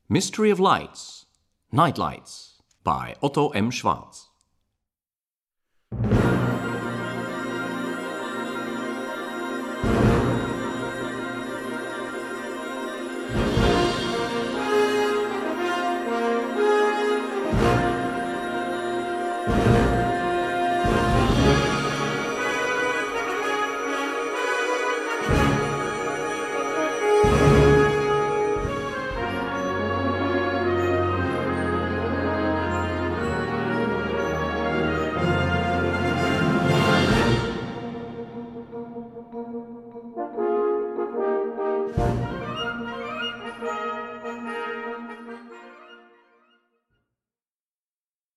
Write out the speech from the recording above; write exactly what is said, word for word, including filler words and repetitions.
Mystery of Lights, Night Lights by Otto M. Schwarz.